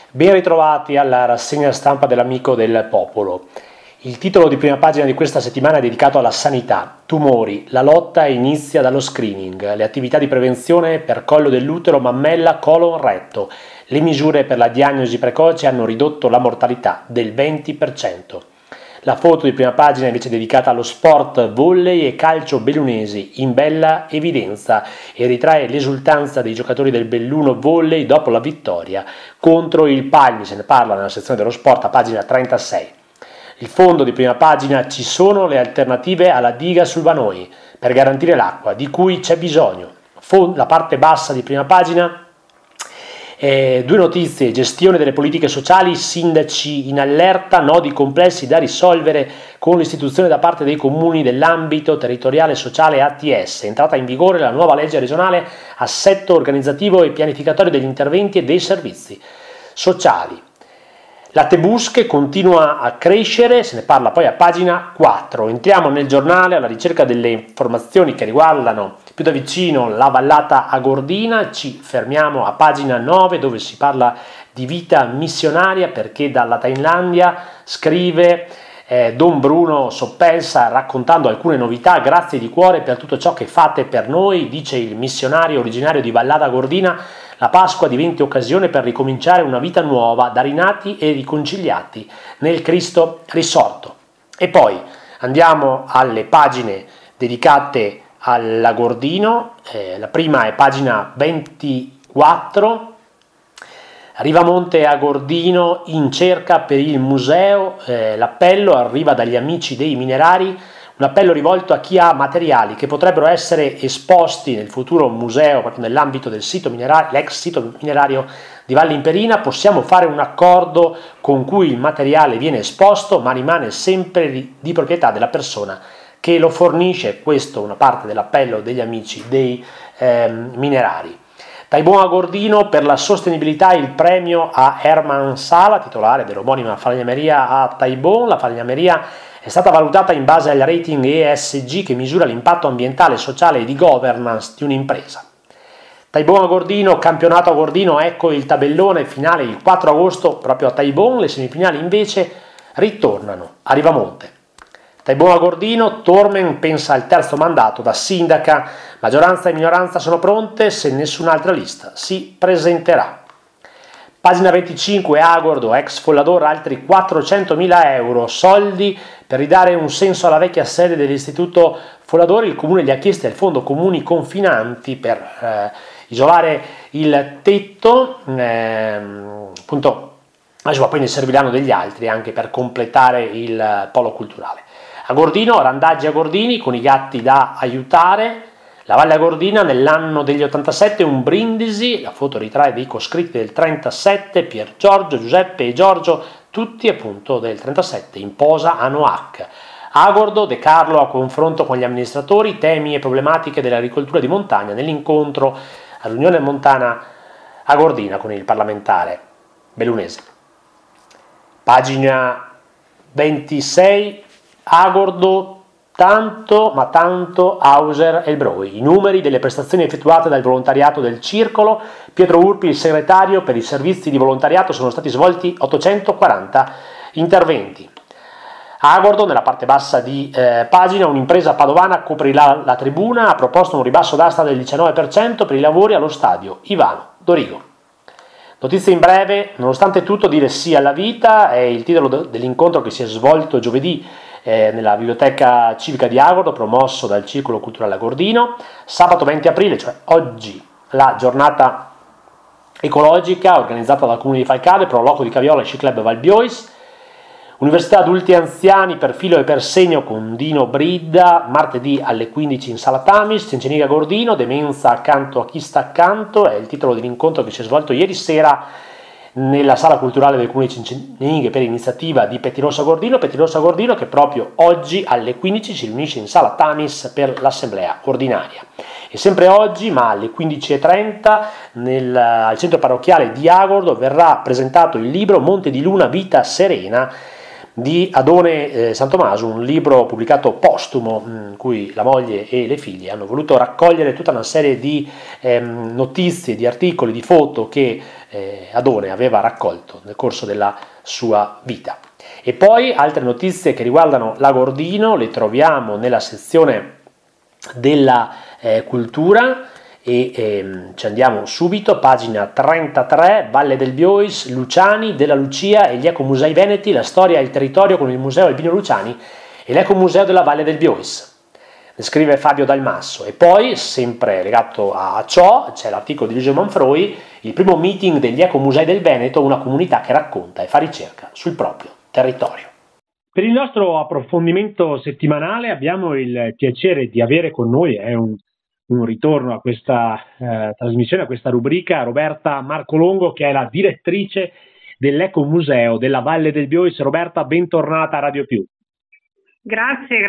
Ben ritrovati alla rassegna stampa dell'Amico del Popolo. Il titolo di prima pagina di questa settimana è dedicato alla sanità. Tumori, la lotta inizia dallo screening, le attività di prevenzione per collo dell'utero, mammella, colon, retto. Le misure per la diagnosi precoce hanno ridotto la mortalità del 20%. La foto di prima pagina è invece dedicata allo sport, volley e calcio bellunesi in bella evidenza e ritrae l'esultanza dei giocatori del Belluno Volley dopo la vittoria contro il Pagni. Se ne parla nella sezione dello sport a pagina 36. Il fondo di prima pagina: ci sono le alternative alla diga sul Vanoi per garantire l'acqua di cui c'è bisogno. La parte bassa di prima pagina: due notizie: gestione delle politiche sociali, sindaci in allerta, nodi complessi da risolvere con l'istituzione da parte dei comuni dell'ambito territoriale sociale ATS, entrata in vigore la nuova legge regionale assetto organizzativo e pianificatorio degli interventi e dei servizi sociali. La Tebusche continua a crescere, se ne parla poi a pagina 4. Entriamo nel giornale alla ricerca delle informazioni che riguardano più da vicino la vallata agordina. Ci fermiamo a pagina 9 dove si parla di vita missionaria, perché dalla Thailandia scrive Don Bruno Soppelsa raccontando alcune novità. Grazie di cuore per tutto ciò che fate per noi, dice il missionario originario di Vallata Agordina. La Pasqua diventi occasione per ricominciare una vita nuova da rinati e riconciliati nel Cristo risorto. E poi andiamo alle pagine dedicate all'Agordino. La prima è pagina 24. Rivamonte Agordino in cerca per il museo. L'appello arriva dagli amici dei minerari. Un appello rivolto a chi ha materiali che potrebbero essere esposti nel futuro museo, proprio nell'ambito del sito minerario, l'ex sito minerario di Valle Imperina. Possiamo fare un accordo con cui il materiale viene esposto, ma rimane sempre di proprietà della persona che lo fornisce. Questo è una parte dell'appello degli amici dei minerari. Taibon Agordino per la sostenibilità, il premio a Herman Sala, titolare dell'omonima falegnameria a Taibon. La falegnameria è stata valutata in base al rating ESG che misura l'impatto ambientale, sociale e di governance di un'impresa. Taibon Agordino, campionato Agordino, ecco il tabellone finale il 4 agosto proprio a Taibon. Le semifinali invece ritornano a Rivamonte. Taibon Agordino, Tormen pensa al terzo mandato da sindaca, maggioranza e minoranza sono pronte se nessun'altra lista si presenterà. Pagina 25, Agordo, ex Follador, altri 400.000 euro, soldi per ridare un senso alla vecchia sede dell'istituto Follador. Il comune gli ha chiesto al fondo comuni confinanti per isolare il tetto, appunto, poi ne serviranno degli altri anche per completare il polo culturale. Agordino, randaggi agordini con i gatti da aiutare. La Valle Agordina nell'anno degli 87, un brindisi, la foto ritrae dei coscritti del 37, Pier Giorgio, Giuseppe e Giorgio, tutti appunto del 37, in posa a Noack. Agordo, De Carlo a confronto con gli amministratori, temi e problematiche dell'agricoltura di montagna nell'incontro all'Unione Montana Agordina con il parlamentare bellunese. Pagina 26, Agordo, tanto ma tanto Hauser e il Broi. I numeri delle prestazioni effettuate dal volontariato del Circolo. Pietro Urpi, il segretario: per i servizi di volontariato sono stati svolti 840 interventi. Agordo, nella parte bassa di pagina, un'impresa padovana coprirà la tribuna, ha proposto un ribasso d'asta del 19% per i lavori allo stadio Ivano Dorigo. Notizie in breve: nonostante tutto dire sì alla vita è il titolo dell'incontro che si è svolto giovedì nella biblioteca civica di Agordo, promosso dal Circolo Culturale Agordino. Sabato 20 aprile, cioè oggi, la giornata ecologica organizzata dal Comune di Falcade, Proloco di Caviola e Sci Club Valbiois. Università Adulti e Anziani per filo e per segno con Dino Bridda, martedì alle 15 in Sala Tamis. Cenceniga Agordino, demenza accanto a chi sta accanto, è il titolo dell'incontro che si è svolto ieri sera nella sala culturale del Comune di Cenceniga per iniziativa di Pettirosso Agordino che proprio oggi alle 15 si riunisce in Sala Tamis per l'assemblea ordinaria. E sempre oggi, ma alle 15.30, al centro parrocchiale di Agordo verrà presentato il libro Monte di Luna, vita serena, di Adone San Tommaso, un libro pubblicato postumo in cui la moglie e le figlie hanno voluto raccogliere tutta una serie di notizie, di articoli, di foto che Adone aveva raccolto nel corso della sua vita. E poi altre notizie che riguardano Lagordino le troviamo nella sezione della cultura e ci andiamo subito, pagina 33, Valle del Biois, Luciani, Della Lucia e gli ecomusei veneti, la storia e il territorio con il museo Albino Luciani e l'ecomuseo della Valle del Biois. Ne scrive Fabio Dalmasso. E poi, sempre legato a ciò, c'è l'articolo di Luigi Manfroi, il primo meeting degli ecomusei del Veneto, una comunità che racconta e fa ricerca sul proprio territorio. Per il nostro approfondimento settimanale abbiamo il piacere di avere con noi, è un ritorno a questa trasmissione, a questa rubrica, Roberta Marcolongo, che è la direttrice dell'Ecomuseo della Valle del Biois. Roberta, bentornata a Radio Più. Grazie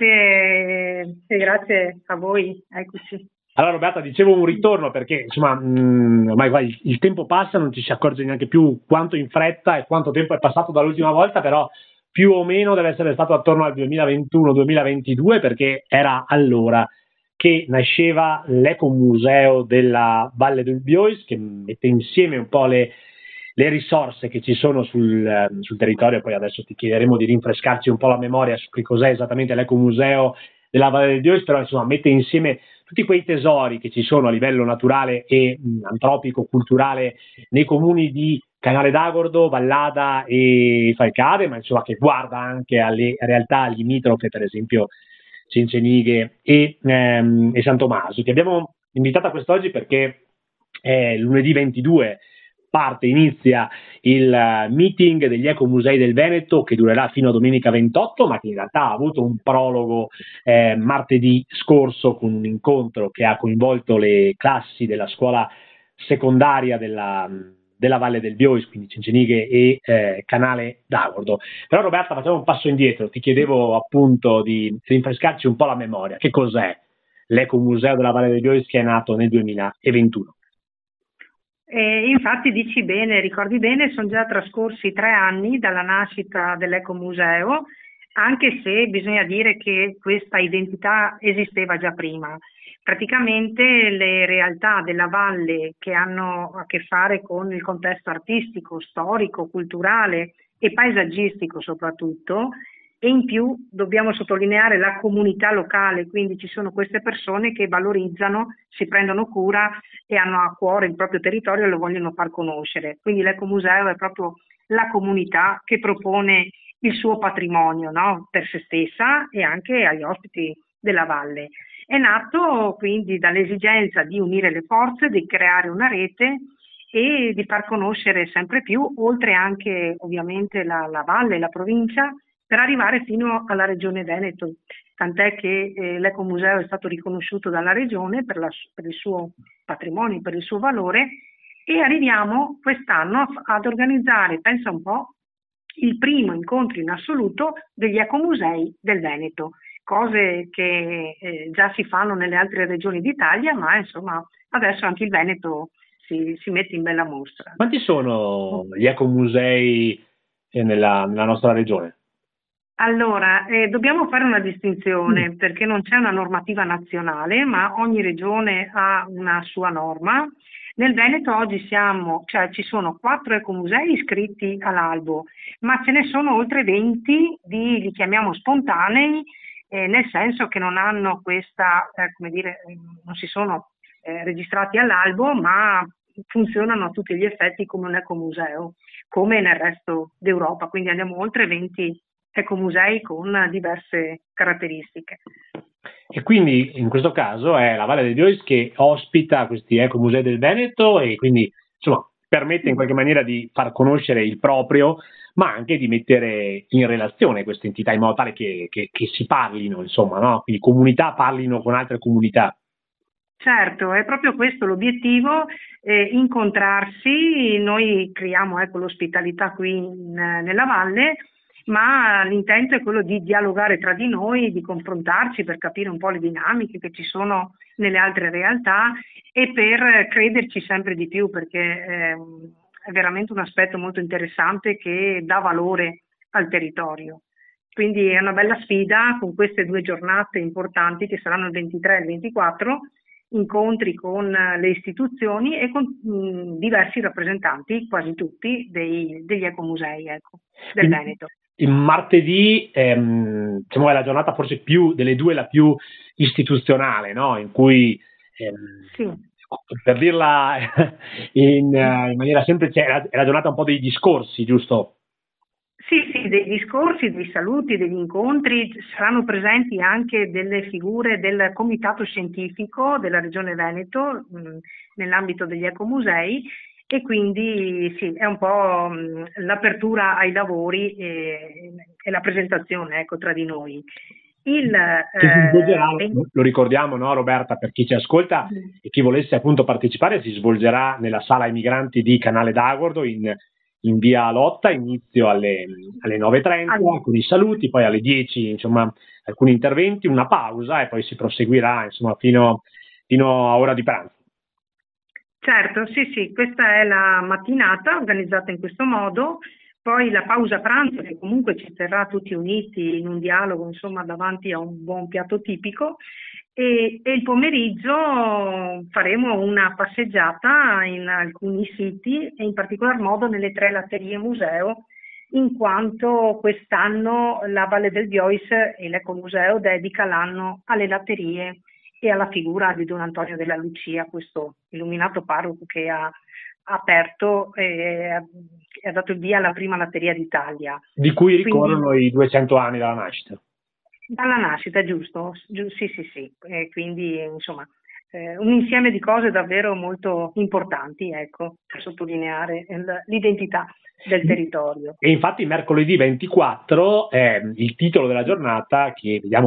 e grazie a voi, eccoci. Allora Roberta, dicevo un ritorno perché insomma ormai il tempo passa, non ci si accorge neanche più quanto in fretta e quanto tempo è passato dall'ultima volta, però più o meno deve essere stato attorno al 2021-2022, perché era allora che nasceva l'Ecomuseo della Valle del Biois, che mette insieme un po' le risorse che ci sono sul territorio. Poi adesso ti chiederemo di rinfrescarci un po' la memoria su che cos'è esattamente l'Ecomuseo della Valle del Biois, però insomma mette insieme tutti quei tesori che ci sono a livello naturale e antropico, culturale nei comuni di Canale d'Agordo, Vallada e Falcade, ma insomma che guarda anche alle realtà limitrofe, per esempio Cencenighe e San Tommaso. Ti abbiamo invitata quest'oggi perché lunedì 22 inizia il meeting degli ecomusei del Veneto, che durerà fino a domenica 28, ma che in realtà ha avuto un prologo martedì scorso con un incontro che ha coinvolto le classi della scuola secondaria della Valle del Biois, quindi Cencenighe e Canale d'Agordo. Però Roberta, facciamo un passo indietro, ti chiedevo appunto di rinfrescarci un po' la memoria. Che cos'è l'Ecomuseo della Valle del Biois, che è nato nel 2021? Infatti dici bene, ricordi bene, sono già trascorsi 3 anni dalla nascita dell'Ecomuseo, anche se bisogna dire che questa identità esisteva già prima. Praticamente le realtà della valle che hanno a che fare con il contesto artistico, storico, culturale e paesaggistico soprattutto, e in più dobbiamo sottolineare la comunità locale, quindi ci sono queste persone che valorizzano, si prendono cura e hanno a cuore il proprio territorio e lo vogliono far conoscere. Quindi l'Ecomuseo è proprio la comunità che propone il suo patrimonio, no? Per se stessa e anche agli ospiti della valle. È nato quindi dall'esigenza di unire le forze, di creare una rete e di far conoscere sempre più, oltre anche ovviamente la valle, la provincia, per arrivare fino alla regione Veneto, tant'è che l'Ecomuseo è stato riconosciuto dalla regione per il suo patrimonio, per il suo valore, e arriviamo quest'anno ad organizzare, pensa un po', il primo incontro in assoluto degli ecomusei del Veneto, cose che già si fanno nelle altre regioni d'Italia, ma insomma adesso anche il Veneto si mette in bella mostra. Quanti sono gli ecomusei nella nostra regione? Allora, dobbiamo fare una distinzione perché non c'è una normativa nazionale, ma ogni regione ha una sua norma. Nel Veneto oggi ci sono 4 ecomusei iscritti all'albo, ma ce ne sono oltre 20 li chiamiamo spontanei, nel senso che non hanno questa, non si sono registrati all'albo, ma funzionano a tutti gli effetti come un ecomuseo, come nel resto d'Europa, quindi abbiamo oltre 20 ecomusei con diverse caratteristiche. E quindi in questo caso è la Valle del Biois che ospita questi ecomusei del Veneto e quindi insomma permette in qualche maniera di far conoscere il proprio, ma anche di mettere in relazione queste entità in modo tale che si parlino, insomma, no? Quindi comunità parlino con altre comunità. Certo, è proprio questo l'obiettivo, incontrarsi. Noi creiamo l'ospitalità qui nella valle, ma l'intento è quello di dialogare tra di noi, di confrontarci per capire un po' le dinamiche che ci sono nelle altre realtà e per crederci sempre di più, perché è veramente un aspetto molto interessante che dà valore al territorio. Quindi è una bella sfida con queste 2 giornate importanti che saranno il 23 e il 24, incontri con le istituzioni e con diversi rappresentanti, quasi tutti, degli ecomusei, ecco, del Il, Veneto. il martedì diciamo, è la giornata forse più delle due la più istituzionale, no? In cui Sì. per dirla in maniera semplice è la giornata un po' dei discorsi, giusto? Sì, sì, dei discorsi, dei saluti, degli incontri, saranno presenti anche delle figure del comitato scientifico della Regione Veneto nell'ambito degli ecomusei e quindi sì, è un po' l'apertura ai lavori e la presentazione, ecco, tra di noi. Che si svolgerà, 20 lo ricordiamo, no, Roberta, per chi ci ascolta e chi volesse appunto partecipare, si svolgerà nella sala ai migranti di Canale d'Agordo in via Lotta, inizio alle 9:30 con i saluti, poi alle 10 insomma alcuni interventi, una pausa e poi si proseguirà insomma fino a ora di pranzo. Certo, sì, sì, questa è la mattinata organizzata in questo modo, poi la pausa pranzo che comunque ci terrà tutti uniti in un dialogo, insomma, davanti a un buon piatto tipico e il pomeriggio faremo una passeggiata in alcuni siti e in particolar modo nelle 3 latterie museo, in quanto quest'anno la Valle del Viois e l'Ecomuseo dedica l'anno alle latterie e alla figura di Don Antonio della Lucia, questo illuminato parroco che ha aperto e ha dato il via alla prima latteria d'Italia. Di cui Quindi, ricorrono i 200 anni dalla nascita. dalla nascita, giusto? Sì, sì, sì. Quindi, insomma, un insieme di cose davvero molto importanti, ecco, per sottolineare l'identità del territorio. E infatti mercoledì 24 è il titolo della giornata che vediamo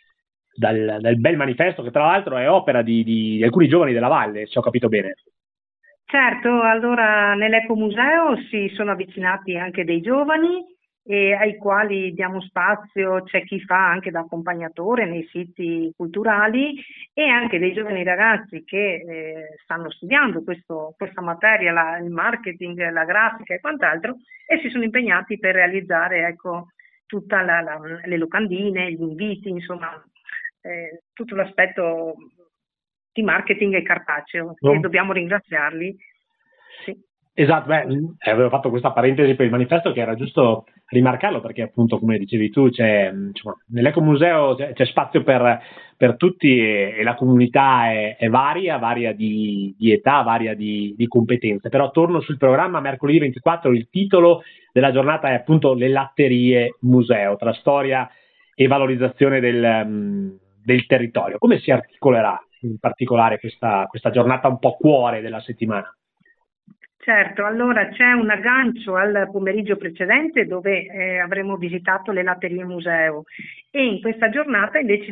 dal bel manifesto, che tra l'altro è opera di alcuni giovani della Valle, se ho capito bene. Certo, allora nell'ecomuseo si sono avvicinati anche dei giovani ai quali diamo spazio, c'è chi fa anche da accompagnatore nei siti culturali e anche dei giovani ragazzi che stanno studiando questa materia, il marketing, la grafica e quant'altro e si sono impegnati per realizzare ecco, tutte le locandine, gli inviti, insomma tutto l'aspetto di marketing e cartaceo e dobbiamo ringraziarli. Sì. Esatto, avevo fatto questa parentesi per il manifesto che era giusto rimarcarlo perché appunto come dicevi tu insomma, nell'ecomuseo c'è spazio per tutti e la comunità è varia di età, varia di competenze, però torno sul programma mercoledì 24, il titolo della giornata è appunto le latterie museo, tra storia e valorizzazione del territorio. Come si articolerà in particolare questa giornata un po' cuore della settimana? Certo, allora c'è un aggancio al pomeriggio precedente dove avremo visitato le latterie museo e in questa giornata invece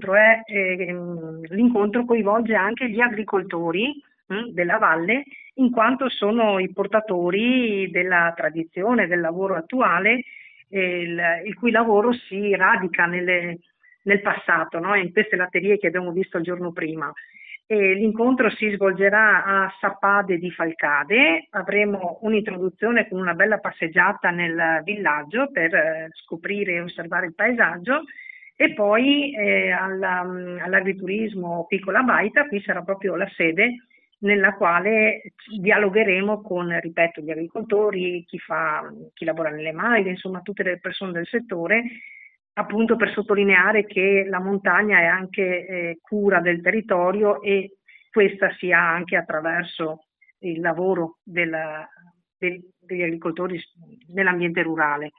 l'incontro coinvolge anche gli agricoltori della valle in quanto sono i portatori della tradizione, del lavoro attuale, il cui lavoro si radica nel passato, no? In queste latterie che abbiamo visto il giorno prima. L'incontro si svolgerà a Sappade di Falcade, avremo un'introduzione con una bella passeggiata nel villaggio per scoprire e osservare il paesaggio e poi all'agriturismo Piccola Baita, qui sarà proprio la sede nella quale dialogheremo con, ripeto, gli agricoltori, chi lavora nelle maglie, insomma tutte le persone del settore appunto per sottolineare che la montagna è anche cura del territorio e questa si ha anche attraverso il lavoro degli agricoltori nell'ambiente rurale.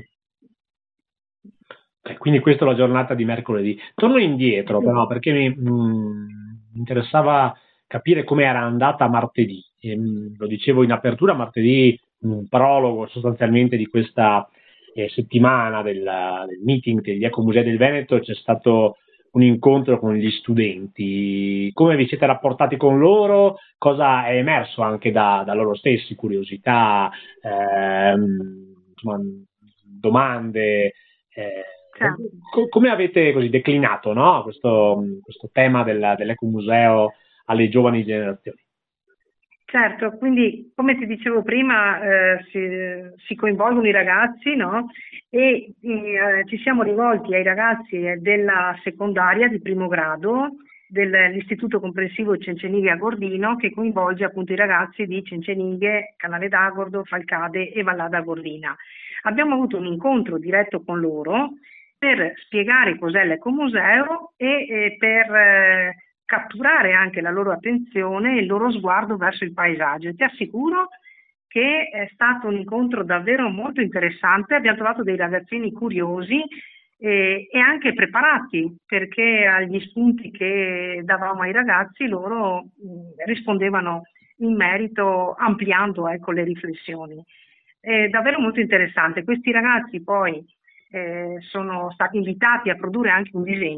Quindi questa è la giornata di mercoledì. Torno indietro però perché mi interessava capire come era andata martedì. Lo dicevo in apertura, martedì un prologo sostanzialmente di questa settimana del meeting degli Ecomusei del Veneto, c'è stato un incontro con gli studenti. Come vi siete rapportati con loro? Cosa è emerso anche da loro stessi? Curiosità, insomma, domande. Come avete così declinato, no? questo tema dell'ecomuseo alle giovani generazioni? Certo, quindi come ti dicevo prima, si coinvolgono i ragazzi, no? E ci siamo rivolti ai ragazzi della secondaria di primo grado dell'Istituto Comprensivo Cencenighe a Gordino, che coinvolge appunto i ragazzi di Cencenighe, Canale d'Agordo, Falcade e Vallada Gordina. Abbiamo avuto un incontro diretto con loro per spiegare cos'è l'ecomuseo e per catturare anche la loro attenzione e il loro sguardo verso il paesaggio. E ti assicuro che è stato un incontro davvero molto interessante, abbiamo trovato dei ragazzini curiosi e anche preparati, perché agli spunti che davamo ai ragazzi loro rispondevano in merito, ampliando, ecco, le riflessioni. È davvero molto interessante. Questi ragazzi poi sono stati invitati a produrre anche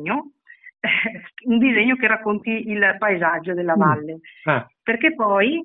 un disegno che racconti il paesaggio della Mm. valle, Ah, perché poi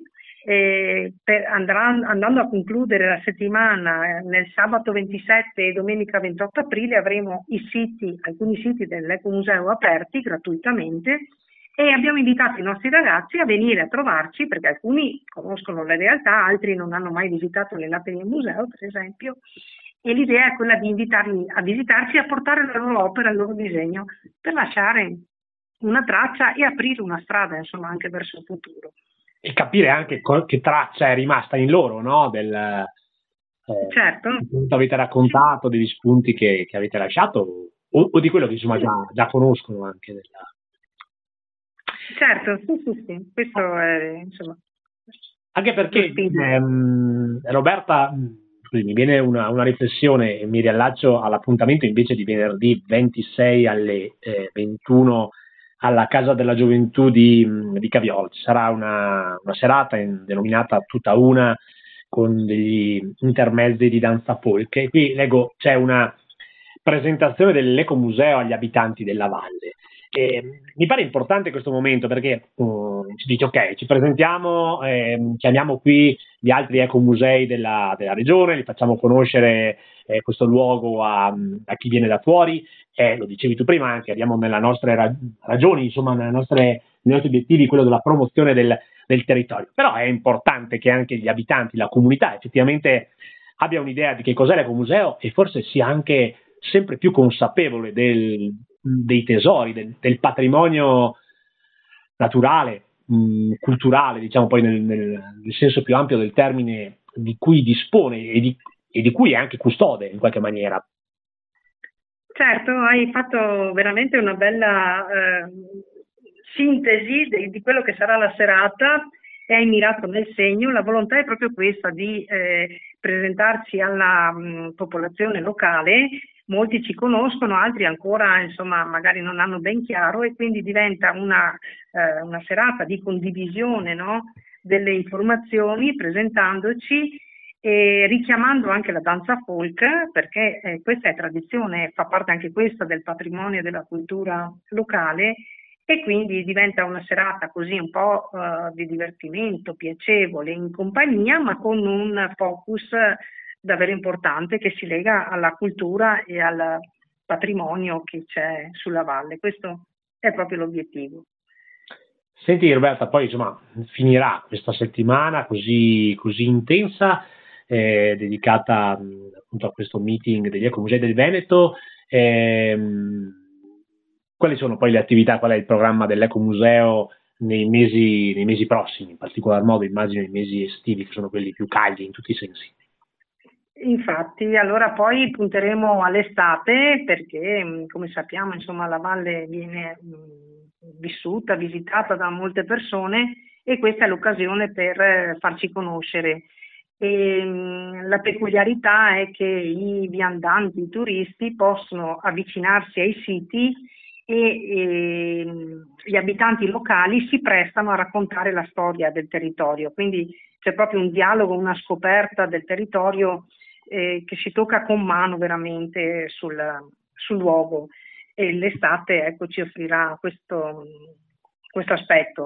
andando a concludere la settimana, nel sabato 27 e domenica 28 aprile avremo alcuni siti dell'Ecomuseo aperti gratuitamente, e abbiamo invitato i nostri ragazzi a venire a trovarci, perché alcuni conoscono la realtà, altri non hanno mai visitato le latte del museo, per esempio, e l'idea è quella di invitarli a visitarci e a portare la loro opera, il loro disegno, per lasciare una traccia e aprire una strada, insomma, anche verso il futuro. e capire anche che traccia è rimasta in loro, no? Certo, Di quanto avete raccontato, degli spunti che avete lasciato, o di quello che insomma già conoscono anche certo, sì, sì, sì, questo è, insomma, anche lo perché, spirito. Roberta, scusi, mi viene una riflessione e mi riallaccio all'appuntamento invece di venerdì 26 alle 21 alla Casa della Gioventù di Caviolo. Ci sarà una serata denominata Tutta Una, con degli intermezzi di danza folk. E qui leggo, c'è una presentazione dell'Ecomuseo agli abitanti della valle. E mi pare importante questo momento perché ci dice ok, ci presentiamo, chiamiamo qui gli altri ecomusei della regione, li facciamo conoscere questo luogo a chi viene da fuori, lo dicevi tu prima anche, abbiamo nelle nostre ragioni, insomma nei nostri obiettivi quello della promozione del territorio, però è importante che anche gli abitanti, la comunità effettivamente abbia un'idea di che cos'è l'ecomuseo e forse sia anche sempre più consapevole dei tesori, del patrimonio naturale, culturale, diciamo poi nel senso più ampio del termine, di cui dispone e di cui è anche custode in qualche maniera. Certo, hai fatto veramente una bella sintesi di quello che sarà la serata e hai mirato nel segno. La volontà è proprio questa di presentarci alla popolazione locale. Molti ci conoscono, altri ancora, insomma, magari non hanno ben chiaro, e quindi diventa una serata di condivisione, no? Delle informazioni, presentandoci e richiamando anche la danza folk, perché questa è tradizione, fa parte anche questa del patrimonio e della cultura locale, e quindi diventa una serata così un po' di divertimento, piacevole, in compagnia, ma con un focus davvero importante che si lega alla cultura e al patrimonio che c'è sulla valle. Questo è proprio l'obiettivo. Senti Roberta, poi insomma finirà questa settimana così intensa, dedicata appunto a questo meeting degli ecomusei del Veneto. Ehm, Quali sono poi le attività, qual è il programma dell'ecomuseo nei mesi prossimi, in particolar modo immagino i mesi estivi, che sono quelli più caldi in tutti i sensi? Infatti, allora poi punteremo all'estate perché, come sappiamo, insomma, la valle viene vissuta, visitata da molte persone, e questa è l'occasione per farci conoscere. E, la peculiarità è che i viandanti, i turisti possono avvicinarsi ai siti e gli abitanti locali si prestano a raccontare la storia del territorio, quindi c'è proprio un dialogo, una scoperta del territorio che si tocca con mano veramente sul luogo, e l'estate, ecco, ci offrirà questo aspetto.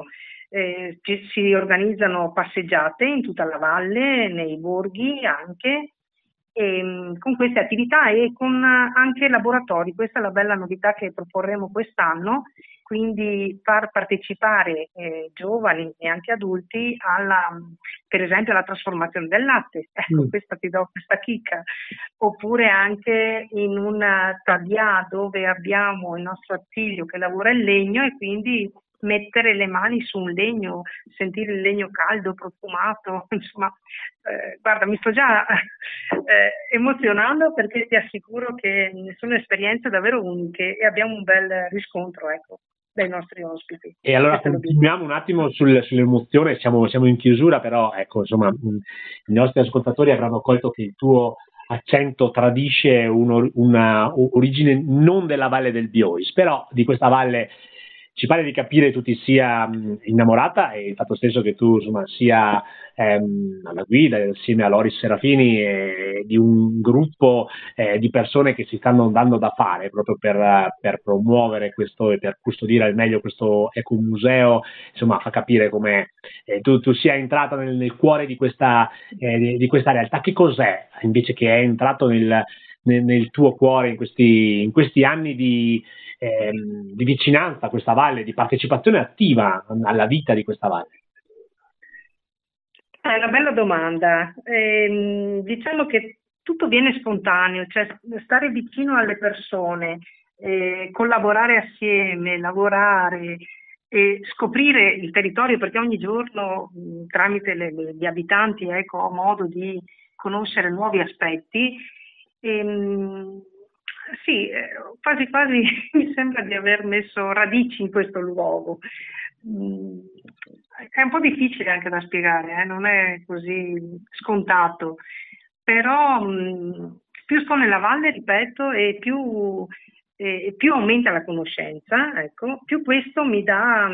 Si organizzano passeggiate in tutta la valle, nei borghi anche, con queste attività e con anche laboratori. Questa è la bella novità che proporremo quest'anno, quindi far partecipare giovani e anche adulti per esempio alla trasformazione del latte, ecco, questa ti do questa chicca, oppure anche in un tabià dove abbiamo il nostro attiglio che lavora il legno e quindi mettere le mani su un legno, sentire il legno caldo, profumato, insomma, guarda, mi sto già emozionando perché ti assicuro che sono esperienze davvero uniche e abbiamo un bel riscontro, ecco, dai nostri ospiti. E allora continuiamo un attimo sull'emozione, siamo in chiusura, però ecco, insomma, i nostri ascoltatori avranno colto che il tuo accento tradisce una origine non della Valle del Biois, però di questa valle ci pare di capire tu ti sia innamorata, e il fatto stesso che tu insomma sia alla guida insieme a Loris Serafini di un gruppo di persone che si stanno dando da fare proprio per promuovere questo e per custodire al meglio questo ecomuseo. Insomma, fa capire come tu sia entrata nel cuore di questa realtà. Che cos'è invece che è entrato nel tuo cuore in questi anni di vicinanza a questa valle, di partecipazione attiva alla vita di questa valle? È una bella domanda. Diciamo che tutto viene spontaneo, cioè stare vicino alle persone, collaborare assieme, lavorare e scoprire il territorio, perché ogni giorno tramite gli abitanti, ecco, ho modo di conoscere nuovi aspetti. Sì, quasi quasi mi sembra di aver messo radici in questo luogo. È un po' difficile anche da spiegare, non è così scontato, però più sto nella valle, ripeto, e più aumenta la conoscenza, ecco, più questo mi dà,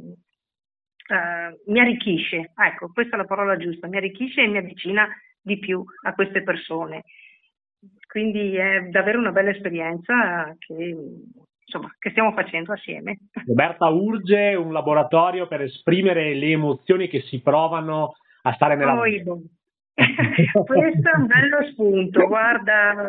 mi arricchisce, ecco, questa è la parola giusta, mi arricchisce e mi avvicina di più a queste persone. Quindi è davvero una bella esperienza che stiamo facendo assieme. Roberta urge un laboratorio per esprimere le emozioni che si provano a stare nella valle. Questo è un bello spunto, guarda,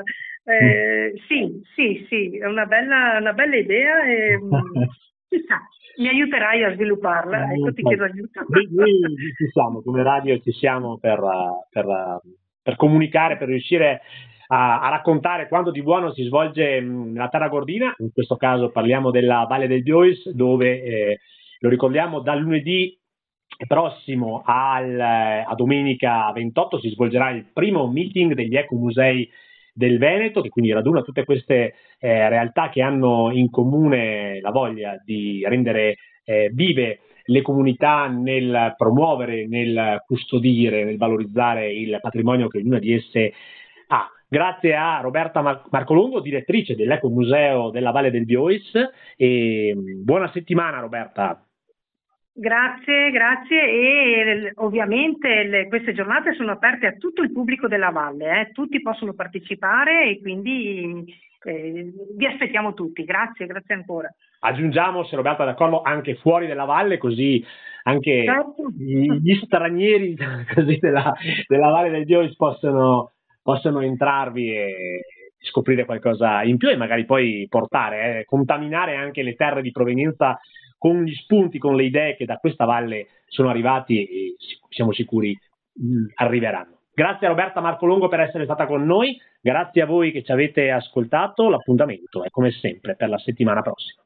sì, è una bella idea e chissà, mi aiuterai a svilupparla, ecco, ti chiedo aiuto. Noi ci siamo, come radio ci siamo per comunicare, per riuscire a raccontare quanto di buono si svolge nella Terra Gordina. In questo caso parliamo della Valle del Biois, dove lo ricordiamo, dal lunedì prossimo a domenica 28 si svolgerà il primo meeting degli ecomusei del Veneto, che quindi raduna tutte queste realtà che hanno in comune la voglia di rendere vive le comunità, nel promuovere, nel custodire, nel valorizzare il patrimonio che ognuna di esse ha. Grazie a Roberta Marcolongo, direttrice dell'Ecomuseo della Valle del Biois, e buona settimana Roberta. Grazie e ovviamente queste giornate sono aperte a tutto il pubblico della Valle, tutti possono partecipare e quindi vi aspettiamo tutti. Grazie ancora. Aggiungiamo, se Roberta è d'accordo, anche fuori della Valle, così anche gli stranieri così della Valle del Biois possono entrarvi e scoprire qualcosa in più e magari poi portare, contaminare anche le terre di provenienza con gli spunti, con le idee che da questa valle sono arrivati e siamo sicuri arriveranno. Grazie a Roberta Marcolongo per essere stata con noi, grazie a voi che ci avete ascoltato, l'appuntamento è come sempre per la settimana prossima.